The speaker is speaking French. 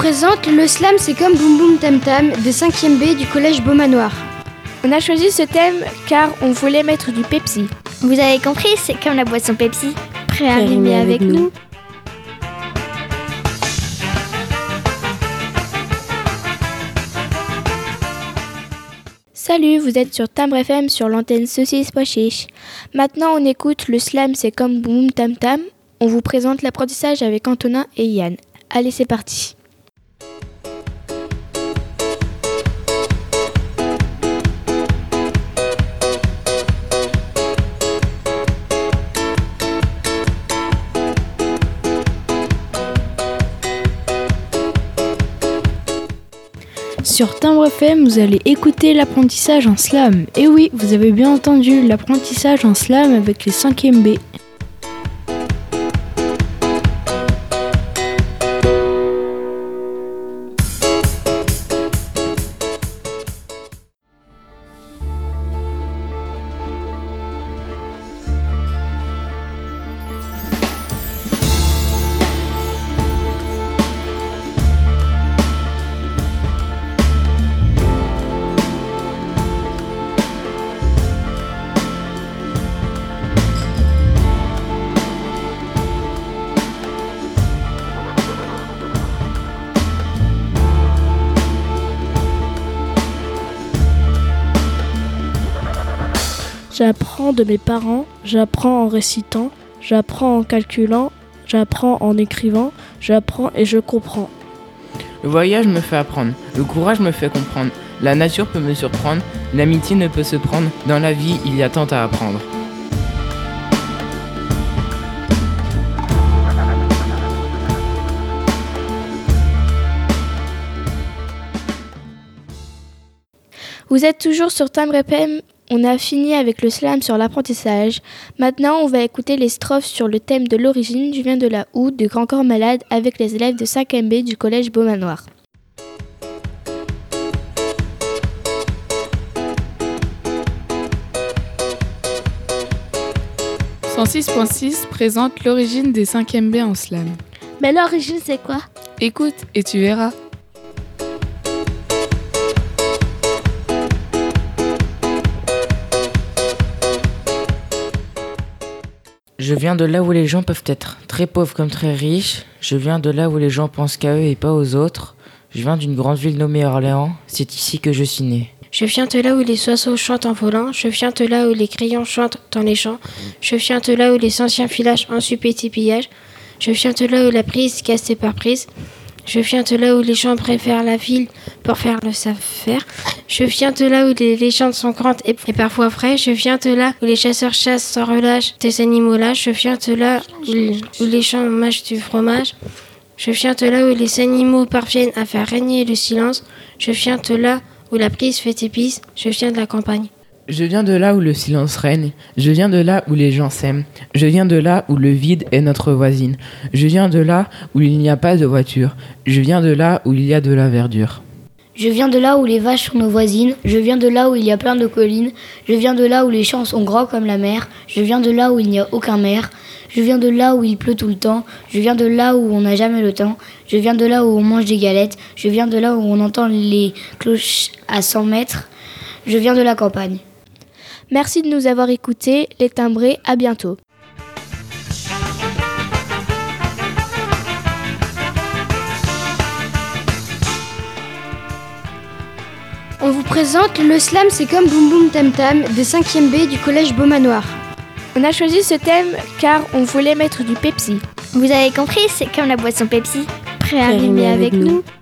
présente le slam c'est comme Boum Boum Tam Tam des 5e B du collège Beaumanoir. On a choisi ce thème car on voulait mettre du Pepsi. Vous avez compris, c'est comme la boisson Pepsi. Prêt à rimer avec nous. Salut, vous êtes sur Timbre FM sur l'antenne Saucisse Pois Chiche. Maintenant on écoute le slam c'est comme Boum Boum Tam Tam. On vous présente l'apprentissage avec Antonin et Yann. Allez, c'est parti. Sur Timbre FM, vous allez écouter l'apprentissage en slam. Et oui, vous avez bien entendu, l'apprentissage en slam avec les 5e B. J'apprends de mes parents, j'apprends en récitant, j'apprends en calculant, j'apprends en écrivant, j'apprends et je comprends. Le voyage me fait apprendre, le courage me fait comprendre, la nature peut me surprendre, l'amitié ne peut se prendre, dans la vie il y a tant à apprendre. Vous êtes toujours sur Timbre FM. On a fini avec le slam sur l'apprentissage. Maintenant, on va écouter les strophes sur le thème de l'origine. Je viens de la Houe, de Grand Corps Malade, avec les élèves de 5e B du collège Beaumanoir. « 106.6 présente l'origine des 5e B en slam. » Mais l'origine, c'est quoi ? Écoute et tu verras. Je viens de là où les gens peuvent être très pauvres comme très riches. Je viens de là où les gens pensent qu'à eux et pas aux autres. Je viens d'une grande ville nommée Orléans. C'est ici que je suis né. Je viens de là où les oiseaux chantent en volant. Je viens de là où les crayons chantent dans les champs. Je viens de là où les anciens villages ont su petit pillage. Je viens de là où la prise cassée par prise. Je viens de là où les gens préfèrent la ville pour faire le savoir-faire. Je viens de là où les légendes sont grandes et parfois vraies. Je viens de là où les chasseurs chassent sans relâche des animaux-là. Je viens de là où les gens mâchent du fromage. Je viens de là où les animaux parviennent à faire régner le silence. Je viens de là où la prise fait épice. Je viens de la campagne. Je viens de là où le silence règne, je viens de là où les gens s'aiment, je viens de là où le vide est notre voisine, je viens de là où il n'y a pas de voiture, je viens de là où il y a de la verdure. Je viens de là où les vaches sont nos voisines, je viens de là où il y a plein de collines, je viens de là où les champs sont grands comme la mer, je viens de là où il n'y a aucun maire, je viens de là où il pleut tout le temps, je viens de là où on n'a jamais le temps, je viens de là où on mange des galettes, je viens de là où on entend les cloches à 100 mètres, je viens de la campagne. Merci de nous avoir écoutés, les timbrés, à bientôt. On vous présente le slam c'est comme Boum Boum Tam Tam des 5e B du collège Beaumanoir. On a choisi ce thème car on voulait mettre du Pepsi. Vous avez compris, c'est comme la boisson Pepsi. Prêt à rimer avec nous.